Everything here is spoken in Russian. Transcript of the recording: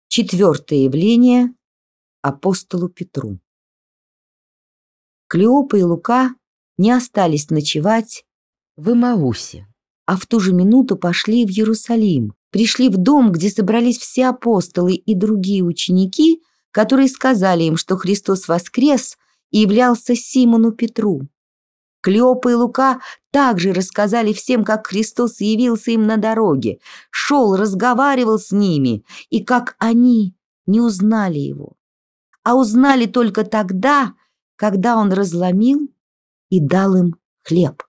Четвертое явление апостолу Петру. Клеопа и Лука не остались ночевать в Эмаусе, а в ту же минуту пошли в Иерусалим, пришли в дом, где собрались все апостолы и другие ученики, которые сказали им, что Христос воскрес и являлся Симону Петру. Клеопа и Лука также рассказали всем, как Христос явился им на дороге, шел, разговаривал с ними, и как они не узнали его, а узнали только тогда, когда он разломил и дал им хлеб.